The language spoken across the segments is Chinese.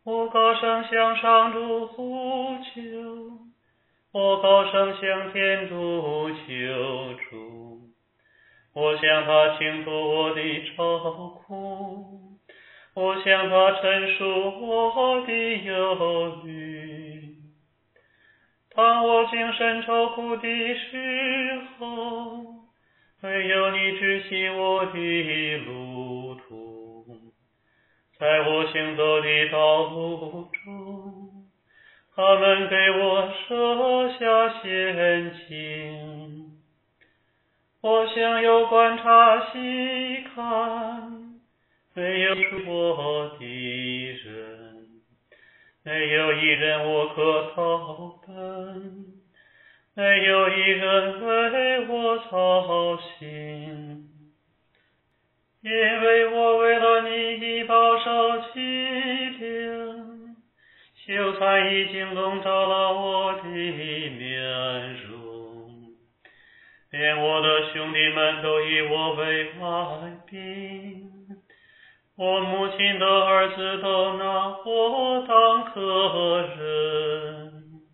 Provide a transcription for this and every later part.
我高声向上主呼求，我高声向天主求助。我向他倾吐我的愁苦，我向他陈述我的忧虑。当我精神愁苦的时候，唯有你指引我的路途。在我行走的道路中，他们给我设下陷阱。我向右观察细看，没有我的人，没有一人我可投奔，没有一人为我操心。因为我为了你饱受欺凌，羞惭已经笼罩了我的面容，连我的兄弟们都以我为外宾，我母亲的儿子都拿我当客人。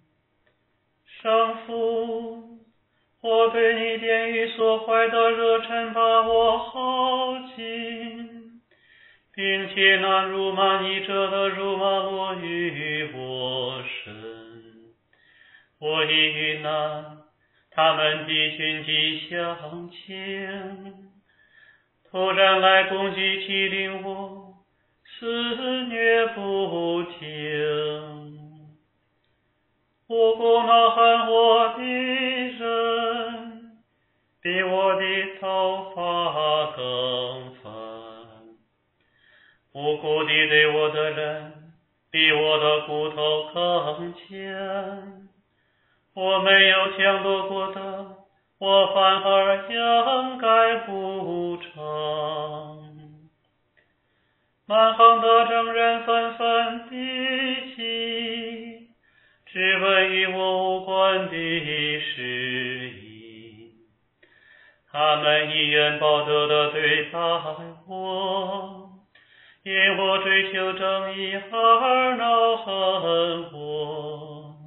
圣父，我对你殿宇所怀的热忱把我耗尽，并且那辱骂你者的辱骂落于我身。我遇难，他们的军机向前，突然来攻击欺凌我，肆虐不停。我不恼恨我的人，比我的头发更粉；无辜地对我的人，比我的骨头更坚。我没有抢夺过的，我反而应该补偿。蛮横的证人纷纷逼急，质问与我无关的事宜，他们以怨报德的对待我，因我追求正义而恼恨我。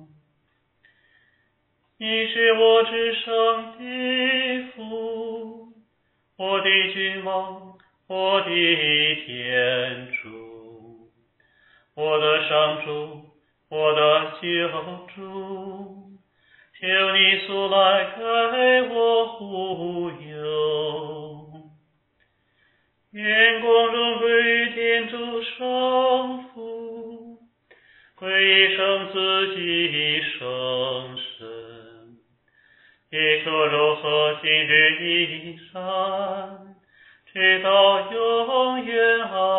你是我至圣的父，我的君王，我的天主，我的上主，我的救主，求你速来给我护佑。愿光荣归于天主圣父，归于圣子及圣神，也可柔和今日依然，直到永远。